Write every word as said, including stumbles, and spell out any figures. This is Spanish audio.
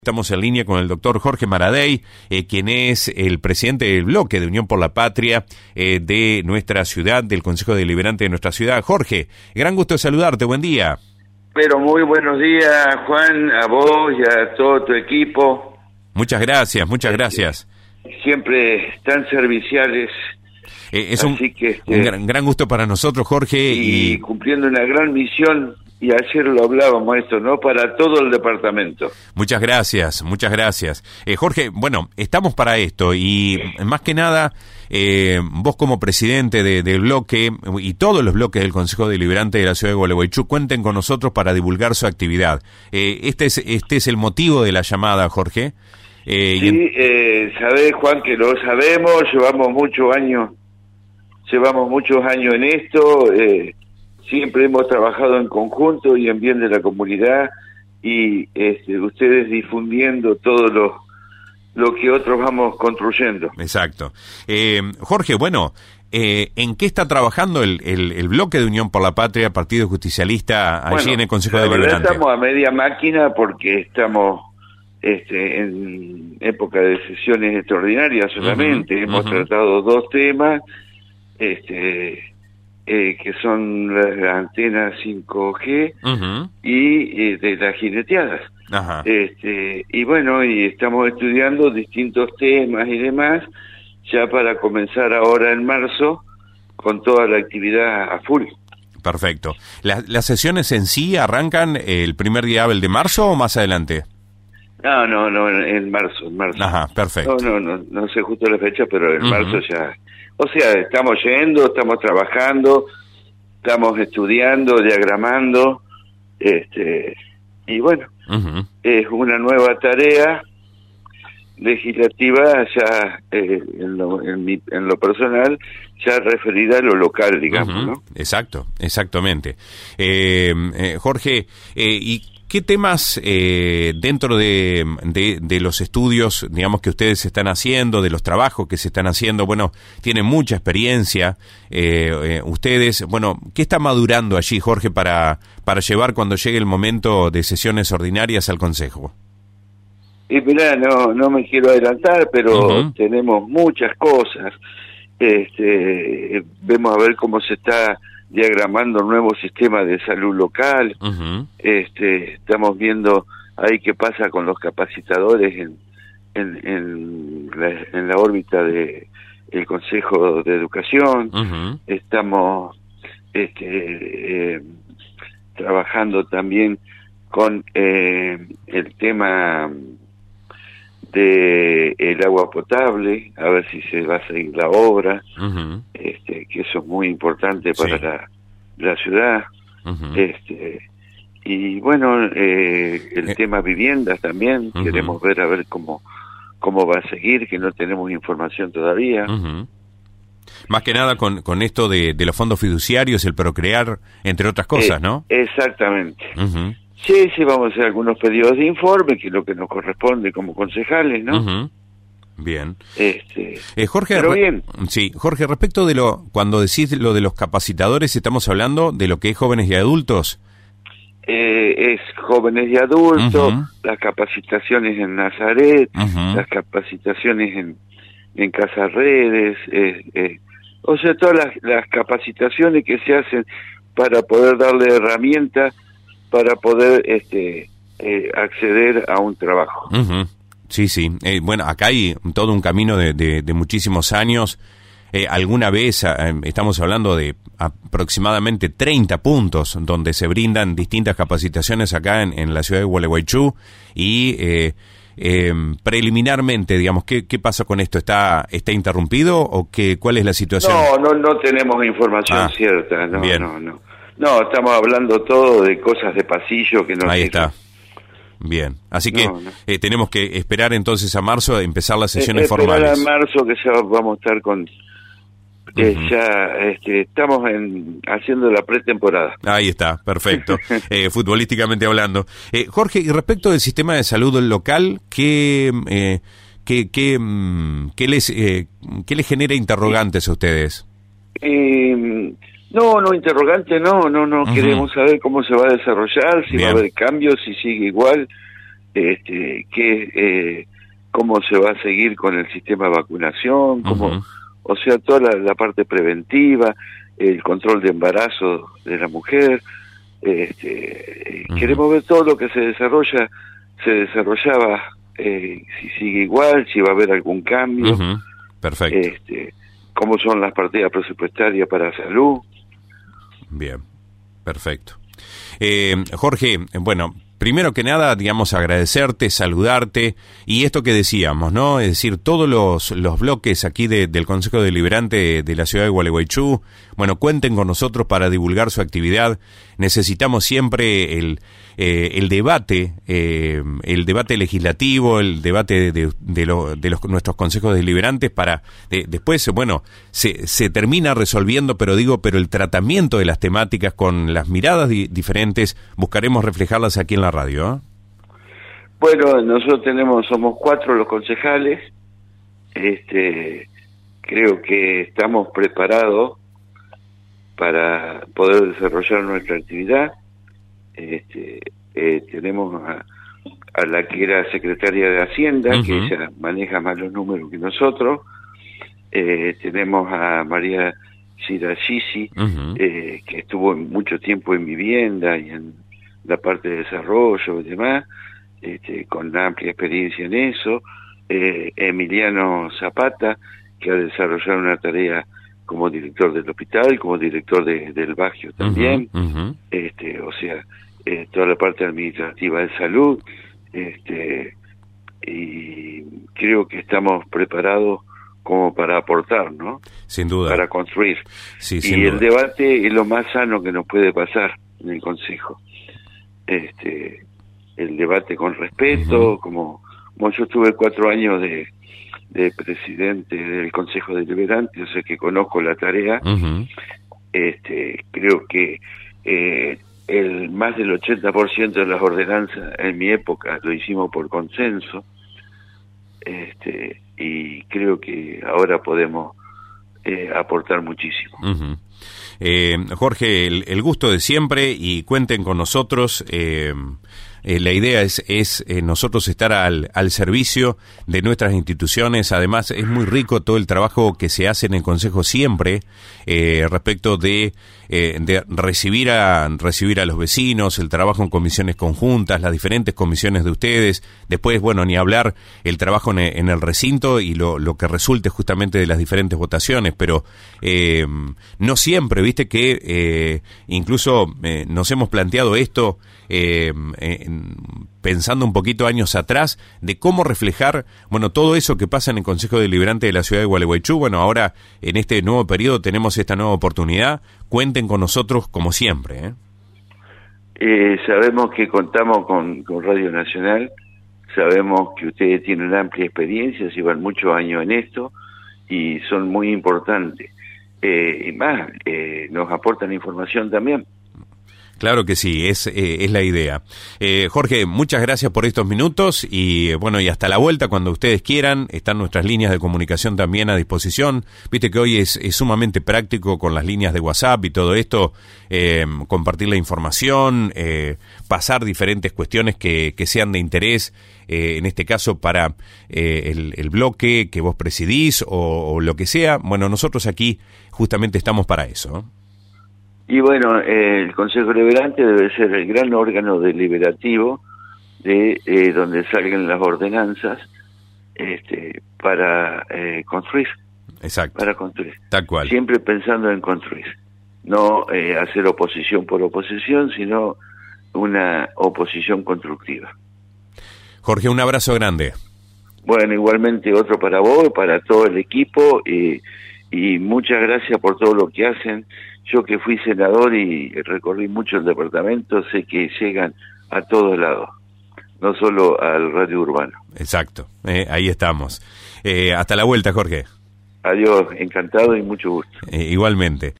Estamos en línea con el doctor Jorge Maradei, eh, quien es el presidente del bloque de Unión por la Patria eh, de nuestra ciudad, del Consejo Deliberante de nuestra ciudad. Jorge, gran gusto de saludarte, buen día. Pero muy buenos días, Juan, a vos y a todo tu equipo. Muchas gracias, muchas gracias. Siempre tan serviciales. Eh, es un, Así que, este, un gran, gran gusto para nosotros, Jorge. Y, y cumpliendo una gran misión. Y ayer lo hablábamos esto, ¿no? Para todo el departamento. Muchas gracias, muchas gracias. Eh, Jorge, bueno, estamos para esto y más que nada, eh, vos como presidente de, del bloque y todos los bloques del Consejo Deliberante de la Ciudad de Gualeguaychú cuenten con nosotros para divulgar su actividad. Eh, este es este es el motivo de la llamada, Jorge. Eh, sí, en... eh, sabés, Juan, que lo sabemos, llevamos muchos años, llevamos muchos años en esto, eh, siempre hemos trabajado en conjunto y en bien de la comunidad y este, ustedes difundiendo todo lo, lo que otros vamos construyendo. Exacto. Eh, Jorge, bueno, eh, ¿en qué está trabajando el, el, el bloque de Unión por la Patria, Partido Justicialista, allí bueno, en el Consejo Deliberante? Estamos a media máquina porque estamos este, en época de sesiones extraordinarias solamente. Uh-huh, hemos uh-huh. tratado dos temas, este... Eh, que son las antenas cinco G uh-huh. y eh, de las jineteadas. Uh-huh. Este, y bueno, y estamos estudiando distintos temas y demás, ya para comenzar ahora en marzo con toda la actividad a full. Perfecto. ¿Las, las sesiones en sí arrancan el primer día del de marzo o más adelante? No, no, no, en marzo, en marzo. Ajá, perfecto. No, no, no, no sé justo la fecha, pero en uh-huh. marzo ya... O sea, estamos yendo, estamos trabajando, estamos estudiando, diagramando, este, y bueno, uh-huh. es una nueva tarea legislativa ya eh, en, lo, en, mi, en lo personal, ya referida a lo local, digamos, uh-huh. ¿no? Exacto, exactamente. Eh, eh, Jorge, eh, ¿y qué temas eh, dentro de, de, de los estudios, digamos, que ustedes están haciendo, de los trabajos que se están haciendo? Bueno, tienen mucha experiencia eh, eh, ustedes. Bueno, ¿qué está madurando allí, Jorge, para, para llevar cuando llegue el momento de sesiones ordinarias al Consejo? Y mirá, no, no me quiero adelantar, pero uh-huh. tenemos muchas cosas. Este, vemos a ver cómo se está diagramando un nuevo sistema de salud local. Uh-huh. Este, estamos viendo ahí qué pasa con los capacitadores en, en, en, la, en la órbita de el Consejo de Educación. Uh-huh. Estamos este, eh, trabajando también con eh, el tema de el agua potable, a ver si se va a seguir la obra, uh-huh. este, que eso es muy importante para sí. la, la ciudad. Uh-huh. Este, y bueno, eh, el eh. tema viviendas también, uh-huh. queremos ver a ver cómo, cómo va a seguir, que no tenemos información todavía. Uh-huh. Más que nada con, con esto de, de los fondos fiduciarios, el procrear, entre otras cosas, eh, ¿no? Exactamente. Uh-huh. Sí, sí, vamos a hacer algunos pedidos de informe, que es lo que nos corresponde como concejales, ¿no? Uh-huh. Bien. Este, eh, Jorge, pero bien. Sí, Jorge, respecto de lo, cuando decís lo de los capacitadores, ¿estamos hablando de lo que es jóvenes y adultos? Eh, es jóvenes y adultos, uh-huh. las capacitaciones en Nazaret, uh-huh. las capacitaciones en, en Casa Redes, eh, eh, o sea, todas las, las capacitaciones que se hacen para poder darle herramientas para poder este eh, acceder a un trabajo. Uh-huh. Sí, sí. Eh, bueno, acá hay todo un camino de, de, de muchísimos años. Eh, alguna vez eh, estamos hablando de aproximadamente treinta puntos donde se brindan distintas capacitaciones acá en, en la ciudad de Gualeguaychú y eh, eh, preliminarmente, digamos, ¿qué, qué pasa con esto? ¿Está está interrumpido o qué? ¿Cuál es la situación? No, no, no tenemos información ah, cierta. No, bien. no, no. No, estamos hablando todo de cosas de pasillo que no... Ahí está. Bien. Así que no, no. Eh, tenemos que esperar entonces a marzo a empezar las sesiones eh, formales. Esperar a marzo que ya vamos a estar con... Eh, uh-huh. Ya este, estamos en, haciendo la pretemporada. Ahí está, perfecto. eh, futbolísticamente hablando. Eh, Jorge, y respecto del sistema de salud local, ¿qué, eh, qué, qué, qué, les, eh, qué les genera interrogantes a ustedes? Eh... No, no, interrogante no, no, no, uh-huh. queremos saber cómo se va a desarrollar, si Bien. va a haber cambios, si sigue igual, este, qué, eh, cómo se va a seguir con el sistema de vacunación, cómo, uh-huh. o sea, toda la, la parte preventiva, el control de embarazo de la mujer. Este, uh-huh. Queremos ver todo lo que se desarrolla, se desarrollaba, eh, si sigue igual, si va a haber algún cambio. Uh-huh. Perfecto. Este, cómo son las partidas presupuestarias para salud. Bien, perfecto. Eh, Jorge, bueno, primero que nada, digamos, agradecerte, saludarte, y esto que decíamos, ¿no? Es decir, todos los, los bloques aquí de, del Consejo Deliberante de, de la ciudad de Gualeguaychú, bueno, cuenten con nosotros para divulgar su actividad. Necesitamos siempre el, eh, el debate, eh, el debate legislativo, el debate de, de, lo, de los, nuestros consejos deliberantes para, de, después, bueno, se, se termina resolviendo, pero digo, pero el tratamiento de las temáticas con las miradas di, diferentes, buscaremos reflejarlas aquí en la radio, ¿eh? Bueno, nosotros tenemos, somos cuatro los concejales, este, creo que estamos preparados para poder desarrollar nuestra actividad. Este, eh, tenemos a, a la que era secretaria de Hacienda, uh-huh. que ella maneja más los números que nosotros. Eh, tenemos a María Shirashisi, uh-huh. eh, que estuvo mucho tiempo en vivienda y en la parte de desarrollo y demás, este, con amplia experiencia en eso. Eh, Emiliano Zapata, que ha desarrollado una tarea como director del hospital, como director de, del Bagio también, uh-huh, uh-huh. este, o sea, eh, toda la parte administrativa de salud, este, y creo que estamos preparados como para aportar, ¿no? Sin duda. Para construir. Sí, y sin el duda. debate es lo más sano que nos puede pasar en el Consejo. Este, el debate con respeto, uh-huh. como, como yo estuve cuatro años de de presidente del Consejo Deliberante, o sea que conozco la tarea. Uh-huh. Este, creo que eh, el más del ochenta por ciento de las ordenanzas en mi época lo hicimos por consenso, este, y creo que ahora podemos eh, aportar muchísimo. Uh-huh. Eh, Jorge, el, el gusto de siempre, y cuenten con nosotros. Eh, eh, la idea es, es eh, nosotros estar al, al servicio de nuestras instituciones. Además, es muy rico todo el trabajo que se hace en el Consejo siempre eh, respecto de, eh, de recibir a recibir a los vecinos, el trabajo en comisiones conjuntas, las diferentes comisiones de ustedes. Después, bueno, ni hablar el trabajo en, en el recinto y lo, lo que resulte justamente de las diferentes votaciones. Pero eh, no siempre, viste que eh, incluso eh, nos hemos planteado esto eh, en, pensando un poquito años atrás de cómo reflejar, bueno, todo eso que pasa en el Consejo Deliberante de la ciudad de Gualeguaychú. Bueno, ahora en este nuevo periodo tenemos esta nueva oportunidad. Cuenten con nosotros como siempre, ¿eh? Eh, sabemos que contamos con, con Radio Nacional, sabemos que ustedes tienen una amplia experiencia, llevan muchos años en esto y son muy importantes. Eh, y más, eh, nos aportan información también. Claro que sí, es, eh, es la idea. Eh, Jorge, muchas gracias por estos minutos y bueno, y hasta la vuelta cuando ustedes quieran. Están nuestras líneas de comunicación también a disposición. Viste que hoy es, es sumamente práctico con las líneas de WhatsApp y todo esto, eh, compartir la información, eh, pasar diferentes cuestiones que, que sean de interés, eh, en este caso para eh, el, el bloque que vos presidís o, o lo que sea. Bueno, nosotros aquí justamente estamos para eso, ¿no? Y bueno, eh, el Consejo Deliberante debe ser el gran órgano deliberativo de eh, donde salgan las ordenanzas este, para eh, construir. Exacto. Para construir. Tal cual. Siempre pensando en construir. No eh, hacer oposición por oposición, sino una oposición constructiva. Jorge, un abrazo grande. Bueno, igualmente otro para vos, para todo el equipo, y, y muchas gracias por todo lo que hacen. Yo que fui senador y recorrí mucho el departamento, sé que llegan a todos lados, no solo al radio urbano. Exacto, eh, ahí estamos. Eh, hasta la vuelta, Jorge. Adiós, encantado y mucho gusto. Eh, igualmente.